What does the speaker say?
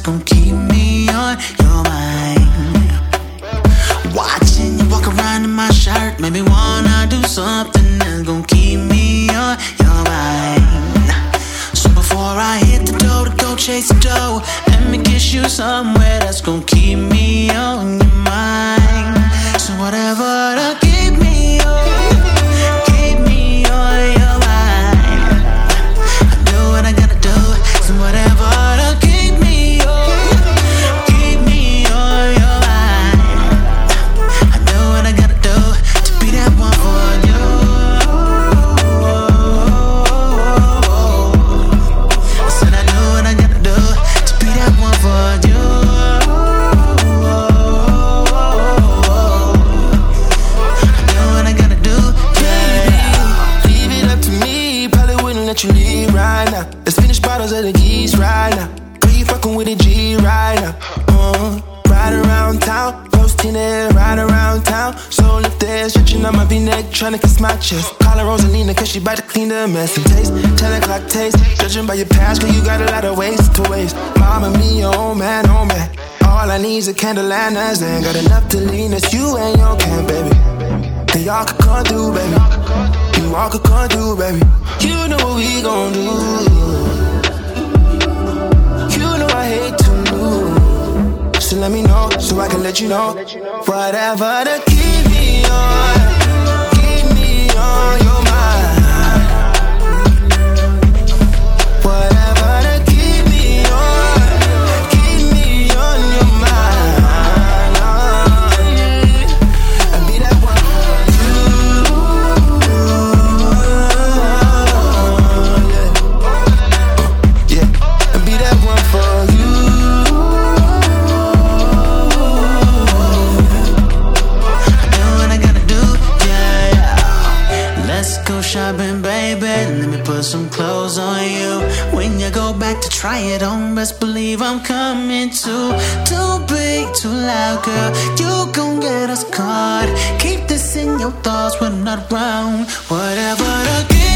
gon' keep me on your mind. Watching you walk around in my shirt made me wanna do something that's gon' keep me on your mind. So before I hit the door to go chase the dough, let me kiss you somewhere that's gon' keep me on your mind. So whatever to keep me on your mind. I do what I gotta do. So whatever to keep me on your mind. I do what I gotta do to be that one for you. I said I do what I gotta do to be that one for you. I do what I gotta do, yeah. Leave it up to me, probably wouldn't let you leave right now. Let's finish bottles of the geese right now. Girl, you fucking with a G right now. Ride around town, roasting it, ride around town. So if they're stretching on my V-neck, tryna kiss my chest. Call her Rosalina, cause she bout to clean the mess and taste. 10 o'clock taste, judging by your past, girl, you got a lot of ways to waste. Mama mia, oh man, oh man. All I need is a candle and a zen. Got enough to lean us, you and your can, baby. Then y'all could come through, baby. You all could come through, baby. You know what we gon' do. You know I hate to lose. So let me know, so I can let you know. Whatever to keep me on your mind. Whatever to keep me on your mind. And be that one for you. Yeah, and be that one for you. Let's go shopping, baby. Let me put some clothes on you. When you go back to try it on, best believe I'm coming too. Too big, too loud, girl. You gon' get us caught. Keep this in your thoughts when I'm not around. Whatever the